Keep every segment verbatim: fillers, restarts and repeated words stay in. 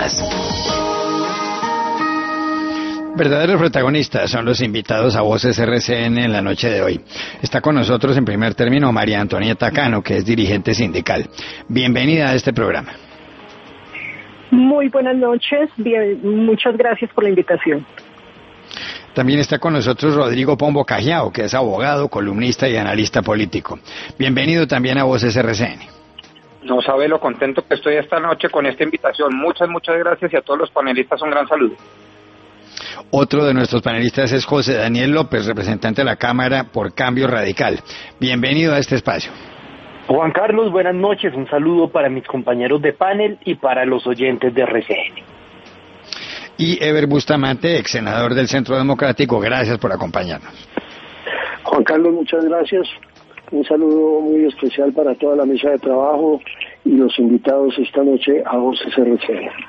más. Verdaderos protagonistas son los invitados a Voces R C N en la noche de hoy. Está con nosotros en primer término María Antonieta Cano, que es dirigente sindical. Bienvenida a este programa. Muy buenas noches, bien, muchas gracias por la invitación. También está con nosotros Rodrigo Pombo Cajiao, que es abogado, columnista y analista político. Bienvenido también a Voces R C N. No sabe lo contento que estoy esta noche con esta invitación. Muchas, muchas gracias y a todos los panelistas un gran saludo. Otro de nuestros panelistas es José Daniel López, representante de la Cámara por Cambio Radical. Bienvenido a este espacio. Juan Carlos, buenas noches. Un saludo para mis compañeros de panel y para los oyentes de R C N. Y Eber Bustamante, ex senador del Centro Democrático, gracias por acompañarnos. Juan Carlos, muchas gracias. Un saludo muy especial para toda la mesa de trabajo y los invitados esta noche a Voces R C N.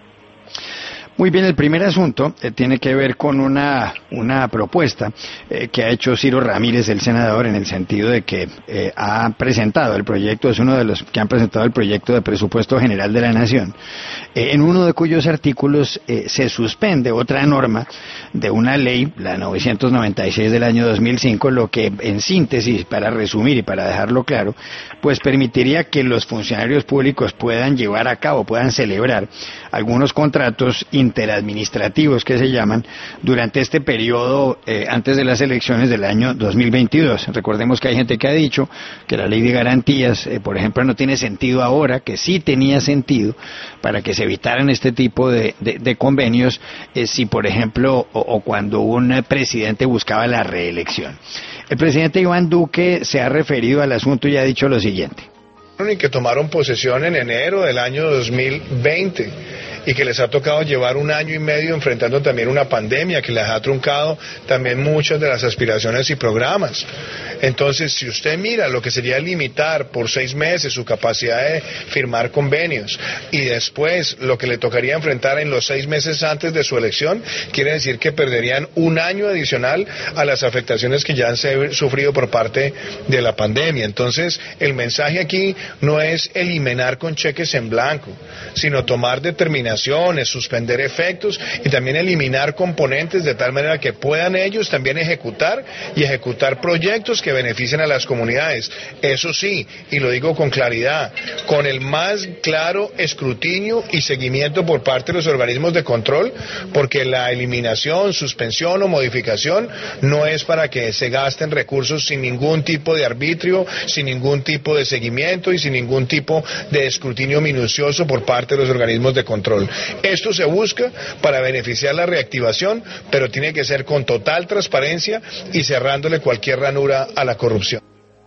Muy bien, el primer asunto eh, tiene que ver con una, una propuesta eh, que ha hecho Ciro Ramírez, el senador, en el sentido de que eh, ha presentado el proyecto, es uno de los que han presentado el proyecto de presupuesto general de la Nación, eh, en uno de cuyos artículos eh, se suspende otra norma de una ley, la novecientos noventa y seis del año dos mil cinco, lo que en síntesis, para resumir y para dejarlo claro, pues permitiría que los funcionarios públicos puedan llevar a cabo, puedan celebrar algunos contratos interadministrativos que se llaman durante este periodo eh, antes de las elecciones del año dos mil veintidós. Recordemos que hay gente que ha dicho que la ley de garantías, eh, por ejemplo, no tiene sentido ahora, que sí tenía sentido para que se evitaran este tipo de, de, de convenios eh, si, por ejemplo, o, o cuando un presidente buscaba la reelección. El presidente Iván Duque se ha referido al asunto y ha dicho lo siguiente. Y que tomaron posesión en enero del año dos mil veinte y que les ha tocado llevar un año y medio enfrentando también una pandemia que les ha truncado también muchas de las aspiraciones y programas. Entonces, si usted mira lo que sería limitar por seis meses su capacidad de firmar convenios y después lo que le tocaría enfrentar en los seis meses antes de su elección, quiere decir que perderían un año adicional a las afectaciones que ya han sufrido por parte de la pandemia. Entonces, el mensaje aquí no es eliminar con cheques en blanco, sino tomar determinaciones, suspender efectos y también eliminar componentes de tal manera que puedan ellos también ejecutar y ejecutar proyectos que beneficien a las comunidades. Eso sí, y lo digo con claridad, con el más claro escrutinio y seguimiento por parte de los organismos de control, porque la eliminación, suspensión o modificación no es para que se gasten recursos sin ningún tipo de arbitrio, sin ningún tipo de seguimiento y sin ningún tipo de escrutinio minucioso por parte de los organismos de control. Esto se busca para beneficiar la reactivación, pero tiene que ser con total transparencia y cerrándole cualquier ranura a la corrupción.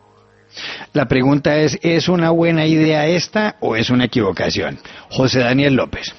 La pregunta es, ¿es una buena idea esta o es una equivocación? José Daniel López.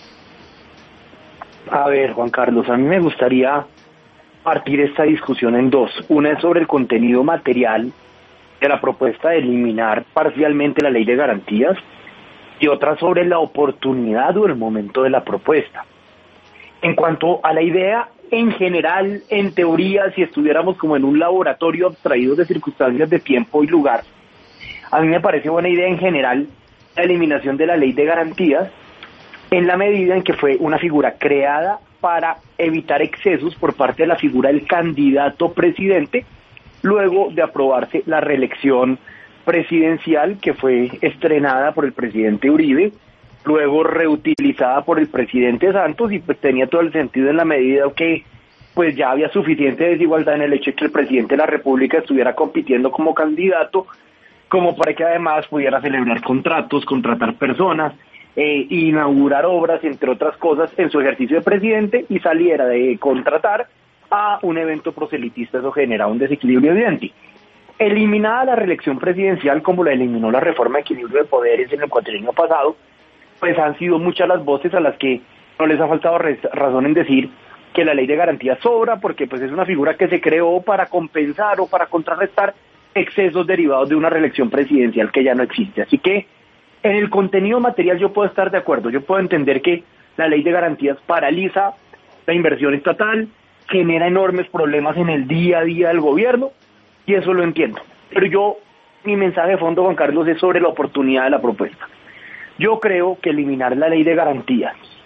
A ver, Juan Carlos, a mí me gustaría partir esta discusión en dos. Una es sobre el contenido material de la propuesta de eliminar parcialmente la ley de garantías y otra sobre la oportunidad o el momento de la propuesta. En cuanto a la idea, en general, en teoría, si estuviéramos como en un laboratorio abstraído de circunstancias de tiempo y lugar, a mí me parece buena idea en general la eliminación de la ley de garantías en la medida en que fue una figura creada para evitar excesos por parte de la figura del candidato presidente luego de aprobarse la reelección presidencial que fue estrenada por el presidente Uribe, luego reutilizada por el presidente Santos y pues tenía todo el sentido en la medida que pues ya había suficiente desigualdad en el hecho de que el presidente de la República estuviera compitiendo como candidato, como para que además pudiera celebrar contratos, contratar personas, eh, inaugurar obras, entre otras cosas, en su ejercicio de presidente y saliera de contratar a un evento proselitista. Eso genera un desequilibrio evidente. Eliminada la reelección presidencial como la eliminó la reforma de equilibrio de poderes en el cuatrienio pasado, pues han sido muchas las voces a las que no les ha faltado razón en decir que la ley de garantía sobra porque pues es una figura que se creó para compensar o para contrarrestar excesos derivados de una reelección presidencial que ya no existe. Así que en el contenido material yo puedo estar de acuerdo, yo puedo entender que la ley de garantías paraliza la inversión estatal, genera enormes problemas en el día a día del gobierno, y eso lo entiendo. Pero yo, mi mensaje de fondo, Juan Carlos, es sobre la oportunidad de la propuesta. Yo creo que eliminar la ley de garantías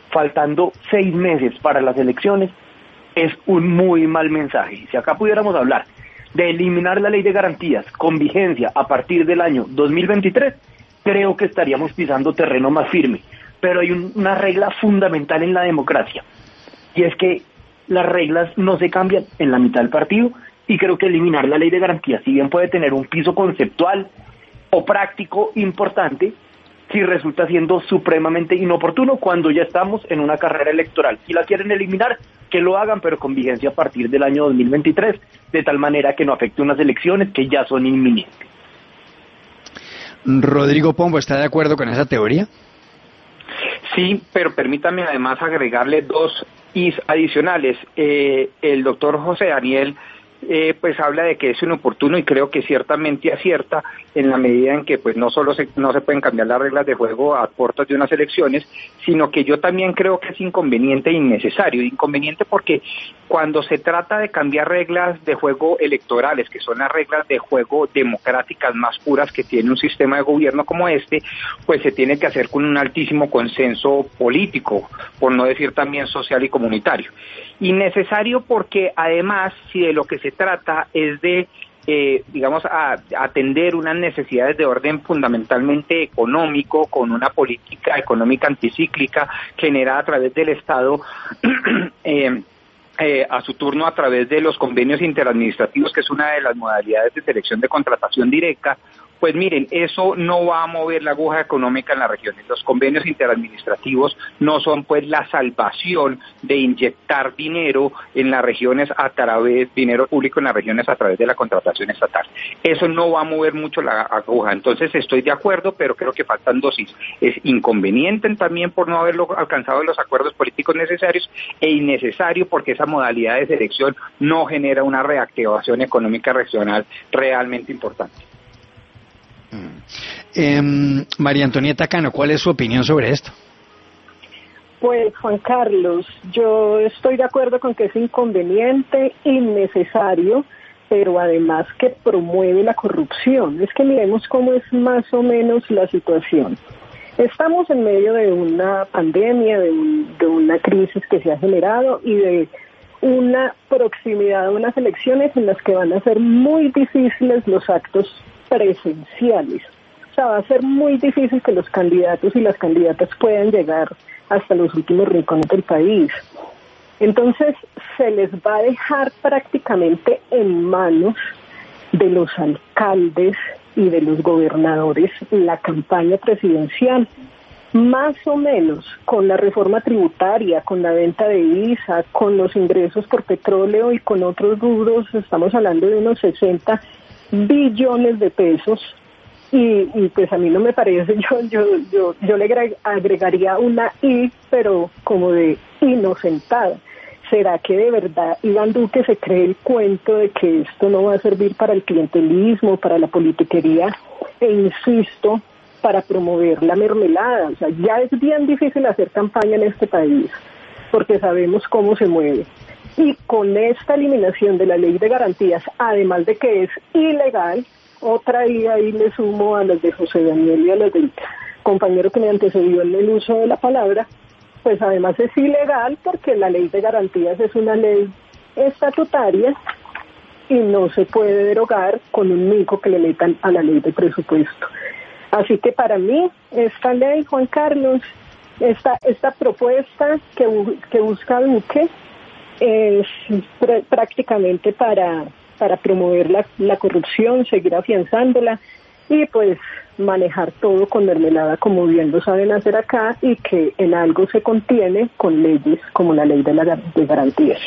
faltando seis meses para las elecciones, es un muy mal mensaje. Si acá pudiéramos hablar de eliminar la ley de garantías con vigencia a partir del año dos mil veintitrés, creo que estaríamos pisando terreno más firme. Pero hay un, una regla fundamental en la democracia, y es que las reglas no se cambian en la mitad del partido, y creo que eliminar la ley de garantías, si bien puede tener un piso conceptual o práctico importante, sí resulta siendo supremamente inoportuno cuando ya estamos en una carrera electoral. Si la quieren eliminar, que lo hagan, pero con vigencia a partir del año dos mil veintitrés, de tal manera que no afecte unas elecciones que ya son inminentes. Rodrigo Pombo, ¿está de acuerdo con esa teoría? Sí, pero permítame además agregarle dos is adicionales. Eh, el doctor José Daniel eh, pues habla de que es inoportuno, y creo que ciertamente acierta en la medida en que pues no solo se, no se pueden cambiar las reglas de juego a puertas de unas elecciones, sino que yo también creo que es inconveniente e innecesario. Inconveniente porque cuando se trata de cambiar reglas de juego electorales, que son las reglas de juego democráticas más puras que tiene un sistema de gobierno como este, pues se tiene que hacer con un altísimo consenso político, por no decir también social y comunitario. Innecesario porque además, si de lo que se trata es de Eh, digamos, a, a atender unas necesidades de orden fundamentalmente económico, con una política económica anticíclica generada a través del Estado, eh, eh, a su turno a través de los convenios interadministrativos, que es una de las modalidades de selección de contratación directa. Pues miren, eso no va a mover la aguja económica en las regiones. Los convenios interadministrativos no son pues la salvación de inyectar dinero en las regiones a través, dinero público en las regiones a través de la contratación estatal. Eso no va a mover mucho la aguja. Entonces estoy de acuerdo, pero creo que faltan dosis. Es inconveniente también por no haberlo alcanzado los acuerdos políticos necesarios, e innecesario porque esa modalidad de selección no genera una reactivación económica regional realmente importante. Eh, María Antonieta Cano, ¿cuál es su opinión sobre esto? Pues Juan Carlos, yo estoy de acuerdo con que es inconveniente, innecesario, pero además que promueve la corrupción. Es que miremos cómo es más o menos la situación. Estamos en medio de una pandemia, de, un, de una crisis que se ha generado y de una proximidad a unas elecciones en las que van a ser muy difíciles los actos presenciales. O sea, va a ser muy difícil que los candidatos y las candidatas puedan llegar hasta los últimos rincones del país. Entonces, se les va a dejar prácticamente en manos de los alcaldes y de los gobernadores la campaña presidencial. Más o menos con la reforma tributaria, con la venta de I S A, con los ingresos por petróleo y con otros rubros, estamos hablando de unos sesenta billones de pesos, y, y pues a mí no me parece, yo yo yo yo le agregaría una I, pero como de inocentada. ¿Será que de verdad Iván Duque se cree el cuento de que esto no va a servir para el clientelismo, para la politiquería, e insisto, para promover la mermelada? O sea, ya es bien difícil hacer campaña en este país, porque sabemos cómo se mueve. Y con esta eliminación de la ley de garantías, además de que es ilegal, otra y ahí le sumo a las de José Daniel y a las del compañero que me antecedió en el uso de la palabra, pues además es ilegal porque la ley de garantías es una ley estatutaria y no se puede derogar con un mico que le metan a la ley de presupuesto. Así que para mí, esta ley, Juan Carlos, esta, esta propuesta que, que busca Duque, es pr- prácticamente para, para promover la, la corrupción, seguir afianzándola y pues manejar todo con mermelada, como bien lo saben hacer acá, y que en algo se contiene con leyes como la ley de, la, de garantías.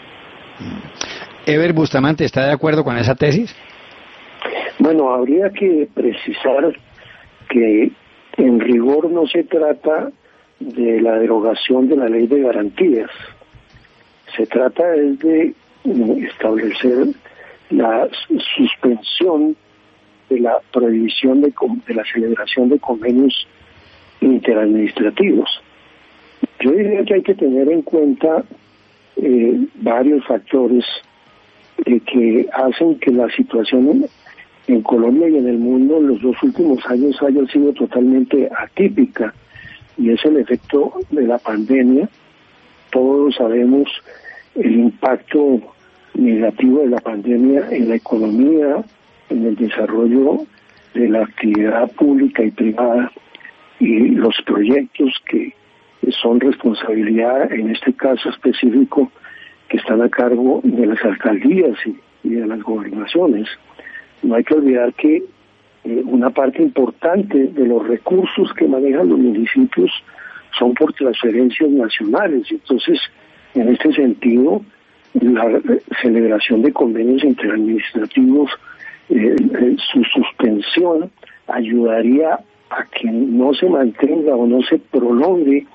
Ever Bustamante, ¿está de acuerdo con esa tesis? Bueno, habría que precisar que en rigor no se trata de la derogación de la ley de garantías. Se trata es de establecer la suspensión de la prohibición de, de la celebración de convenios interadministrativos. Yo diría que hay que tener en cuenta eh, varios factores eh, que hacen que la situación en, en Colombia y en el mundo en los dos últimos años haya sido totalmente atípica. y es el efecto de la pandemia. Todos sabemos el impacto negativo de la pandemia en la economía, en el desarrollo de la actividad pública y privada, y los proyectos que son responsabilidad, en este caso específico, que están a cargo de las alcaldías y, y de las gobernaciones. No hay que olvidar que eh, una parte importante de los recursos que manejan los municipios son por transferencias nacionales. Entonces, en este sentido, la celebración de convenios interadministrativos, eh, eh, su suspensión ayudaría a que no se mantenga o no se prolongue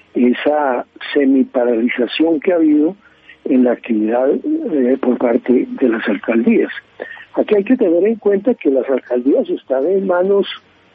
esa semiparalización que ha habido en la actividad eh, por parte de las alcaldías. Aquí hay que tener en cuenta que las alcaldías están en manos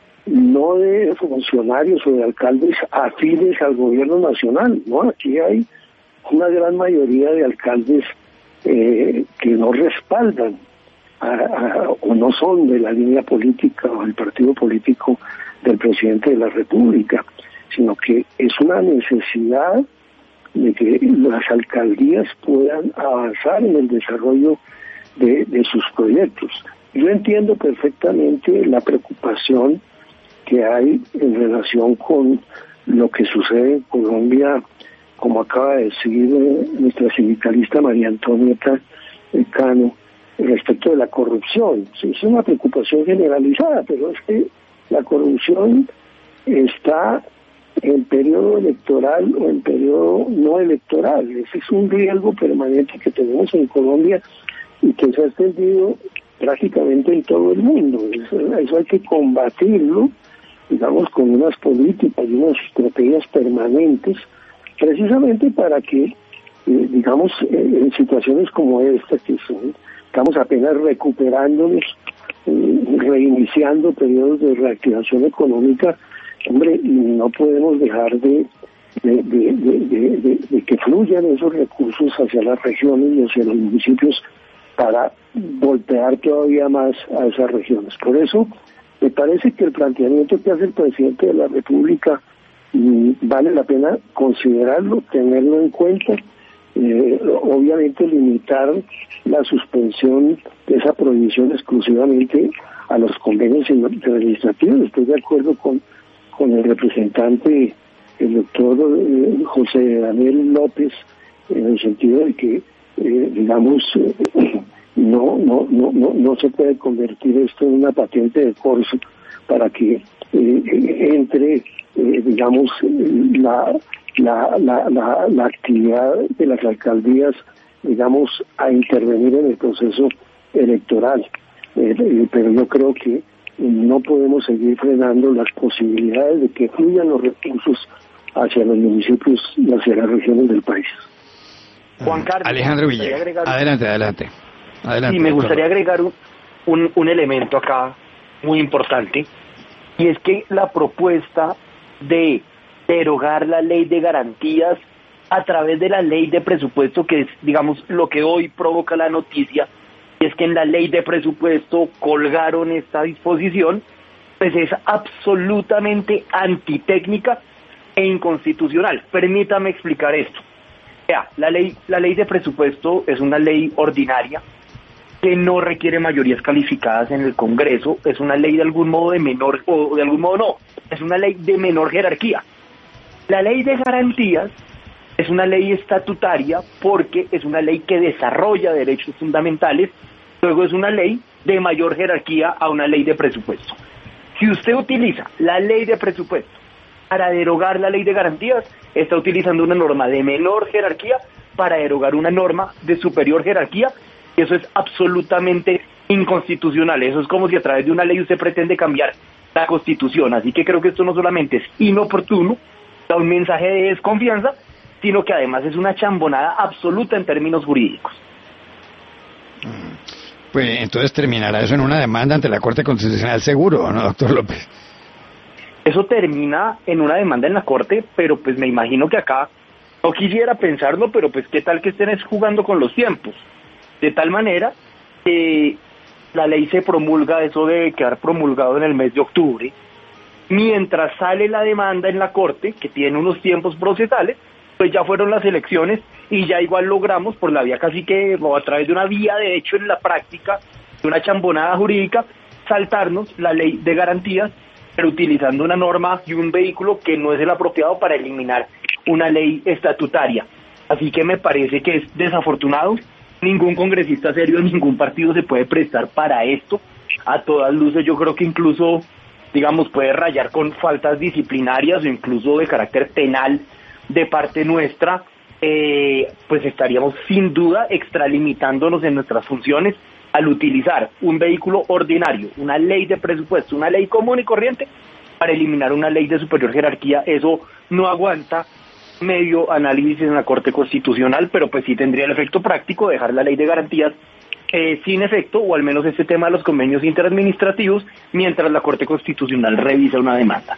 no de funcionarios o de alcaldes afines al gobierno nacional, ¿no? Aquí hay una gran mayoría de alcaldes eh, que no respaldan a, a, o no son de la línea política o del partido político del presidente de la República, sino que es una necesidad de que las alcaldías puedan avanzar en el desarrollo de, de sus proyectos. Yo entiendo perfectamente la preocupación que hay en relación con lo que sucede en Colombia, como acaba de decir eh, nuestra sindicalista María Antonieta Cano, respecto de la corrupción. Sí, es una preocupación generalizada, pero es que la corrupción está en periodo electoral o en periodo no electoral. Ese es un riesgo permanente que tenemos en Colombia y que se ha extendido prácticamente en todo el mundo. Eso, eso hay que combatirlo, digamos, con unas políticas y unas estrategias permanentes, precisamente para que, eh, digamos, eh, en situaciones como esta, que son, estamos apenas recuperándonos, eh, reiniciando periodos de reactivación económica, hombre, no podemos dejar de, de, de, de, de, de, de que fluyan esos recursos hacia las regiones y hacia los municipios para golpear todavía más a esas regiones. Por eso, me parece que el planteamiento que hace el presidente de la República mmm, vale la pena considerarlo, tenerlo en cuenta, eh, obviamente limitar la suspensión de esa prohibición exclusivamente a los convenios administrativos. Estoy de acuerdo con con el representante, el doctor eh, José Daniel López, en el sentido de que, eh, digamos, eh, no, no, no, no, no se puede convertir esto en una patente de corso para que eh, entre, eh, digamos, la, la, la, la, la actividad de las alcaldías, digamos, a intervenir en el proceso electoral. Eh, eh, pero yo creo que no podemos seguir frenando las posibilidades de que fluyan los recursos hacia los municipios y hacia las regiones del país. Juan Carlos, Alejandro Villegas, agregar... adelante, adelante. adelante. Y me gustaría agregar un, un, un elemento acá muy importante, y es que la propuesta de derogar la ley de garantías a través de la ley de presupuesto, que es, digamos, lo que hoy provoca la noticia, es que en la ley de presupuesto colgaron esta disposición, pues es absolutamente antitécnica e inconstitucional. Permítame explicar esto. Ya, la ley, la ley de presupuesto es una ley ordinaria que no requiere mayorías calificadas en el Congreso, es una ley de algún modo de menor, o de algún modo no, es una ley de menor jerarquía. La ley de garantías es una ley estatutaria porque es una ley que desarrolla derechos fundamentales. Luego es una ley de mayor jerarquía a una ley de presupuesto. Si usted utiliza la ley de presupuesto para derogar la ley de garantías, está utilizando una norma de menor jerarquía para derogar una norma de superior jerarquía, y eso es absolutamente inconstitucional. Eso es como si a través de una ley usted pretende cambiar la Constitución. Así que creo que esto no solamente es inoportuno, da un mensaje de desconfianza, sino que además es una chambonada absoluta en términos jurídicos. Pues entonces terminará eso en una demanda ante la Corte Constitucional seguro, ¿no, doctor López? Eso termina en una demanda en la Corte, pero pues me imagino que acá, no quisiera pensarlo, pero pues qué tal que estén jugando con los tiempos, de tal manera que la ley se promulga, eso debe quedar promulgado en el mes de octubre, mientras sale la demanda en la Corte, que tiene unos tiempos procesales, pues ya fueron las elecciones y ya igual logramos por la vía casi que, o a través de una vía de hecho en la práctica, de una chambonada jurídica, saltarnos la ley de garantías, pero utilizando una norma y un vehículo que no es el apropiado para eliminar una ley estatutaria. Así que me parece que es desafortunado. Ningún congresista serio de ningún partido se puede prestar para esto. A todas luces yo creo que incluso, digamos, puede rayar con faltas disciplinarias o incluso de carácter penal de parte nuestra. Eh, pues estaríamos sin duda extralimitándonos en nuestras funciones al utilizar un vehículo ordinario, una ley de presupuesto, una ley común y corriente, para eliminar una ley de superior jerarquía. Eso no aguanta medio análisis en la Corte Constitucional, pero pues sí tendría el efecto práctico de dejar la ley de garantías eh, sin efecto, o al menos este tema de los convenios interadministrativos, mientras la Corte Constitucional revisa una demanda.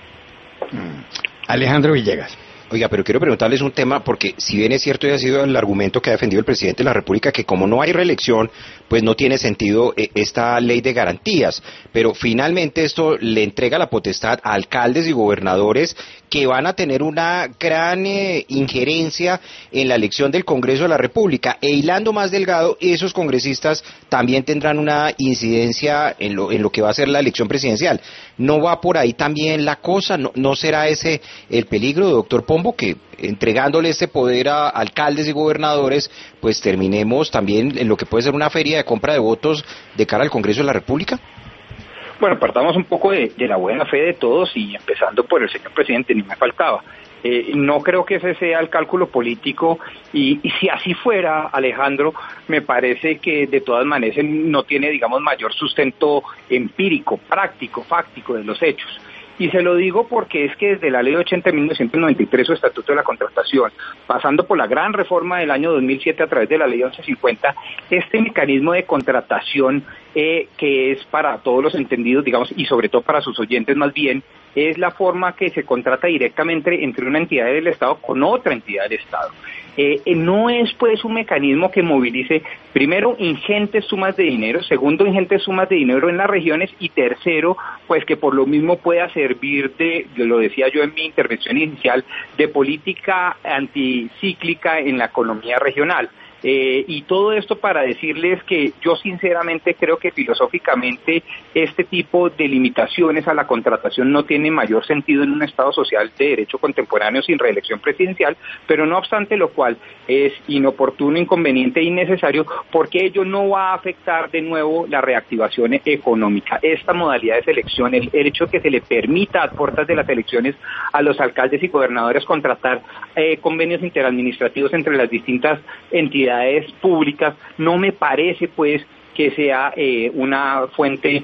Alejandro Villegas. Oiga, pero quiero preguntarles un tema, porque si bien es cierto y ha sido el argumento que ha defendido el presidente de la República, que como no hay reelección, pues no tiene sentido eh, esta ley de garantías, pero finalmente esto le entrega la potestad a alcaldes y gobernadores que van a tener una gran eh, injerencia en la elección del Congreso de la República, e hilando más delgado, esos congresistas también tendrán una incidencia en lo, en lo que va a ser la elección presidencial. ¿No va por ahí también la cosa? ¿No, no será ese el peligro, doctor Pombo, que entregándole este poder a alcaldes y gobernadores, pues terminemos también en lo que puede ser una feria de compra de votos de cara al Congreso de la República? Bueno, partamos un poco de, de la buena fe de todos y empezando por el señor presidente, ni me faltaba. Eh, no creo que ese sea el cálculo político y, y si así fuera, Alejandro, me parece que de todas maneras no tiene, digamos, mayor sustento empírico, práctico, fáctico de los hechos. Y se lo digo porque es que desde la Ley ochenta de mil novecientos noventa y tres, o Estatuto de la Contratación, pasando por la gran reforma del año dos mil siete a través de la Ley once cincuenta, este mecanismo de contratación, eh, que es para todos los entendidos, digamos, y sobre todo para sus oyentes más bien, es la forma que se contrata directamente entre una entidad del Estado con otra entidad del Estado. Eh, no es pues un mecanismo que movilice, primero, ingentes sumas de dinero, segundo, ingentes sumas de dinero en las regiones, y tercero, pues que por lo mismo pueda servir de, lo decía yo en mi intervención inicial, de política anticíclica en la economía regional. Eh, y todo esto para decirles que yo sinceramente creo que filosóficamente este tipo de limitaciones a la contratación no tiene mayor sentido en un Estado social de derecho contemporáneo sin reelección presidencial, pero no obstante lo cual es inoportuno, inconveniente e innecesario, porque ello no va a afectar de nuevo la reactivación económica. Esta modalidad de selección, el hecho que se le permita a puertas de las elecciones a los alcaldes y gobernadores contratar eh, convenios interadministrativos entre las distintas entidades públicas, no me parece pues que sea eh, una fuente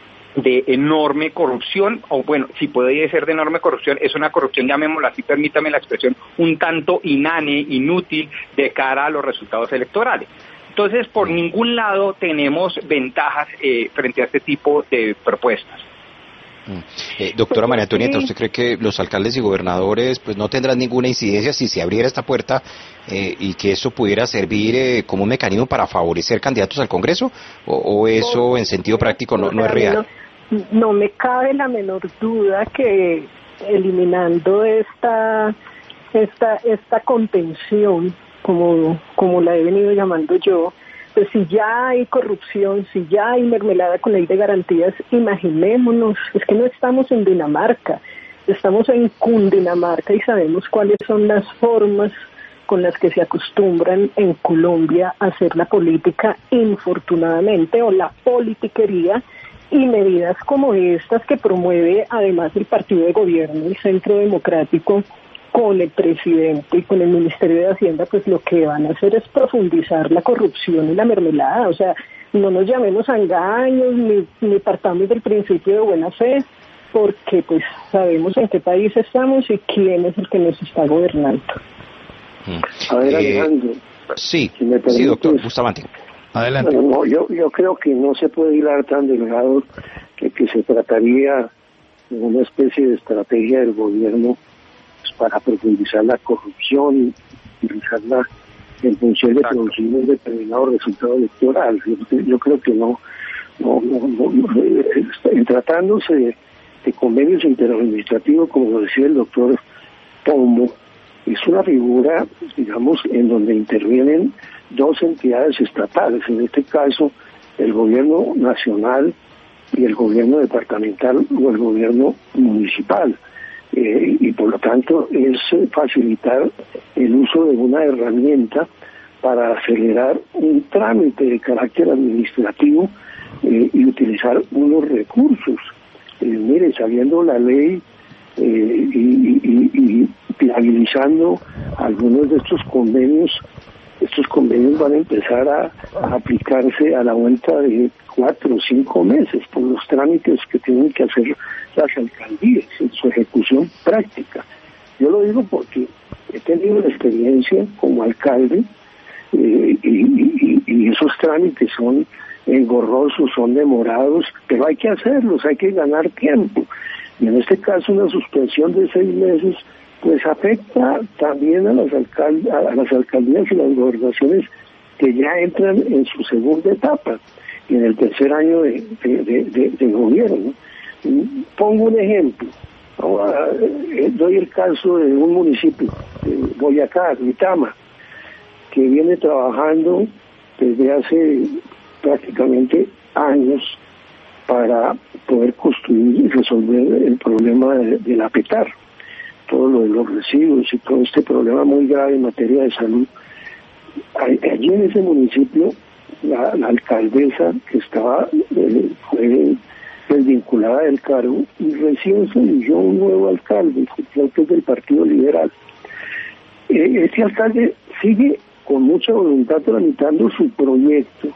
de enorme corrupción, o bueno, si puede ser de enorme corrupción, es una corrupción, llamémosla así, permítame la expresión, un tanto inane, inútil de cara a los resultados electorales. Entonces, por ningún lado tenemos ventajas eh, frente a este tipo de propuestas. Eh, doctora María Antonieta, ¿usted cree que los alcaldes y gobernadores pues no tendrán ninguna incidencia si se abriera esta puerta eh, y que eso pudiera servir eh, como un mecanismo para favorecer candidatos al Congreso? ¿O, o eso en sentido práctico no, no es real? No, no me cabe la menor duda que eliminando esta esta esta contención, como como la he venido llamando yo, pues si ya hay corrupción, si ya hay mermelada con ley de garantías, imaginémonos, es que no estamos en Dinamarca, estamos en Cundinamarca y sabemos cuáles son las formas con las que se acostumbran en Colombia a hacer la política, infortunadamente, o la politiquería, y medidas como estas que promueve además el partido de gobierno, el Centro Democrático, con el presidente y con el Ministerio de Hacienda, pues lo que van a hacer es profundizar la corrupción y la mermelada. O sea, no nos llamemos a engaños ni, ni partamos del principio de buena fe, porque pues sabemos en qué país estamos y quién es el que nos está gobernando. A ver, eh, Alejandro. Sí, si me sí, doctor, Bustamante. Adelante. Bueno, no, yo, yo creo que no se puede hilar tan delgado, que, que se trataría de una especie de estrategia del gobierno para profundizar la corrupción y utilizarla en función de Exacto. producir un determinado resultado electoral. Yo, yo creo que no, no, no, no, no en tratándose de, de convenios interadministrativos, como lo decía el doctor Pombo, es una figura, digamos, en donde intervienen dos entidades estatales, en este caso el gobierno nacional y el gobierno departamental o el gobierno municipal. Eh, y por lo tanto es facilitar el uso de una herramienta para acelerar un trámite de carácter administrativo eh, y utilizar unos recursos. Eh, mire, sabiendo la ley eh, y, y, y viabilizando algunos de estos convenios, estos convenios van a empezar a, a aplicarse a la vuelta de cuatro o cinco meses por los trámites que tienen que hacer las alcaldías en su ejecución práctica. Yo lo digo porque he tenido la experiencia como alcalde eh, y, y, y esos trámites son engorrosos, son demorados, pero hay que hacerlos, hay que ganar tiempo. Y en este caso una suspensión de seis meses pues afecta también a las, alcald- a las alcaldías y las gobernaciones que ya entran en su segunda etapa y en el tercer año de, de, de, de, de gobierno. Pongo un ejemplo. Ahora, eh, doy el caso de un municipio, de Boyacá, Duitama, que viene trabajando desde hace prácticamente años para poder construir y resolver el problema de, de la PETAR, todo lo de los residuos y todo este problema muy grave en materia de salud. Allí en ese municipio, la, la alcaldesa que estaba eh, fue desvinculada del cargo y recién se eligió un nuevo alcalde, creo que es del Partido Liberal. Eh, este alcalde sigue con mucha voluntad tramitando su proyecto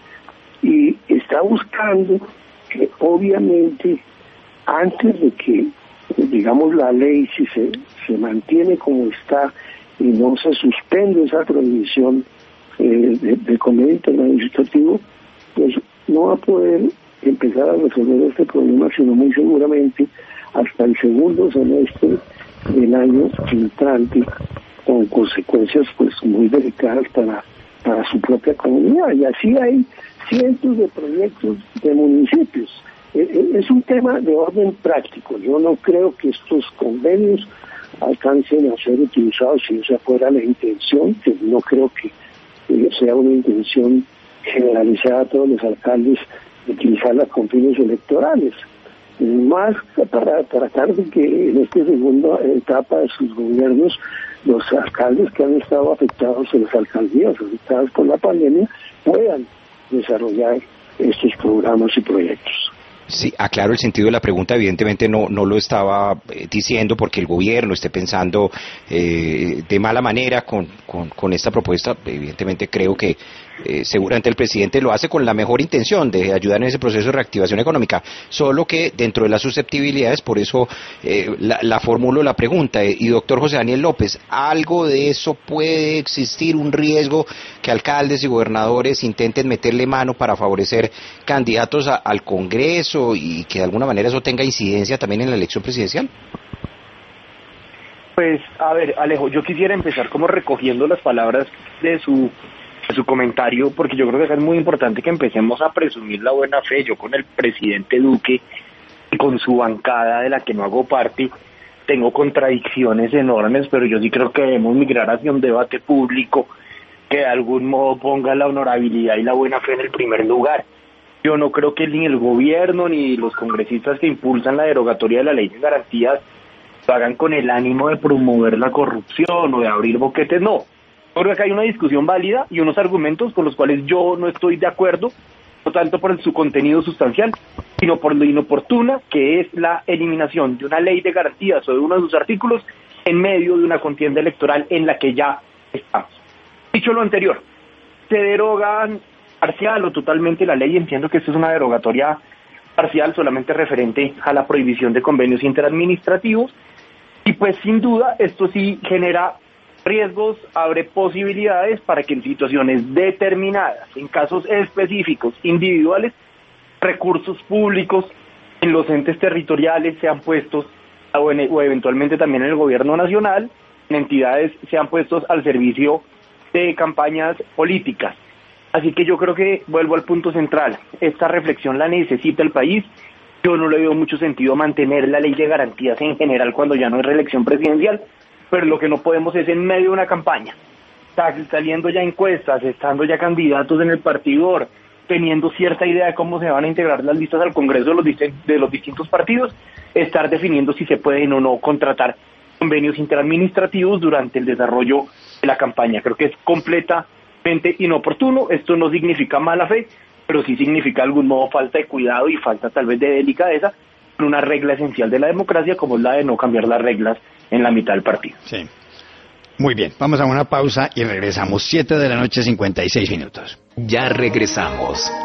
y está buscando que obviamente antes de que, digamos, la ley, si se, se mantiene como está y no se suspende esa prohibición eh, de, de convenio interadministrativo, pues no va a poder empezar a resolver este problema, sino muy seguramente hasta el segundo semestre del año entrante, con consecuencias pues muy delicadas para, para su propia comunidad. Y así hay cientos de proyectos de municipios. Es un tema de orden práctico. Yo no creo que estos convenios alcancen a ser utilizados si esa fuera la intención, que no creo que sea una intención generalizada a todos los alcaldes de utilizarlas con fines electorales. Más para tratar de que en esta segunda etapa de sus gobiernos los alcaldes que han estado afectados en las alcaldías afectadas por la pandemia puedan desarrollar estos programas y proyectos. Sí, aclaro el sentido de la pregunta. Evidentemente no no lo estaba eh, diciendo porque el gobierno esté pensando eh, de mala manera con, con, con esta propuesta. Evidentemente creo que eh, seguramente el presidente lo hace con la mejor intención de ayudar en ese proceso de reactivación económica, solo que dentro de las susceptibilidades, por eso eh, la, la formulo la pregunta. Y doctor José Daniel López, ¿algo de eso puede existir, un riesgo que alcaldes y gobernadores intenten meterle mano para favorecer candidatos a, al Congreso y que de alguna manera eso tenga incidencia también en la elección presidencial? Pues, a ver, Alejo, yo quisiera empezar como recogiendo las palabras de su, de su comentario, porque yo creo que es muy importante que empecemos a presumir la buena fe. Yo con el presidente Duque y con su bancada de la que no hago parte, tengo contradicciones enormes, pero yo sí creo que debemos migrar hacia un debate público que de algún modo ponga la honorabilidad y la buena fe en el primer lugar. Yo no creo que ni el gobierno ni los congresistas que impulsan la derogatoria de la ley de garantías lo hagan con el ánimo de promover la corrupción o de abrir boquetes, no. Creo que acá hay una discusión válida y unos argumentos con los cuales yo no estoy de acuerdo, no tanto por su contenido sustancial, sino por lo inoportuna que es la eliminación de una ley de garantías o de uno de sus artículos en medio de una contienda electoral en la que ya estamos. Dicho lo anterior, se derogan parcial o totalmente la ley. Entiendo que esto es una derogatoria parcial, solamente referente a la prohibición de convenios interadministrativos, y pues sin duda esto sí genera riesgos, abre posibilidades para que en situaciones determinadas, en casos específicos, individuales, recursos públicos en los entes territoriales sean puestos, o, en, o eventualmente también en el gobierno nacional, en entidades sean puestos al servicio de campañas políticas. Así que yo creo que vuelvo al punto central, esta reflexión la necesita el país, Yo no le veo mucho sentido mantener la ley de garantías en general cuando ya no hay reelección presidencial, pero lo que no podemos es en medio de una campaña, saliendo ya encuestas, estando ya candidatos en el partidor, teniendo cierta idea de cómo se van a integrar las listas al Congreso de los, de los distintos partidos, estar definiendo si se pueden o no contratar convenios interadministrativos durante el desarrollo de la campaña. Creo que es completamente inoportuno. Esto no significa mala fe, pero sí significa de algún modo falta de cuidado y falta tal vez de delicadeza en una regla esencial de la democracia como es la de no cambiar las reglas en la mitad del partido. Sí. Muy bien, vamos a una pausa y regresamos. Siete de la noche, cincuenta y seis minutos. Ya regresamos.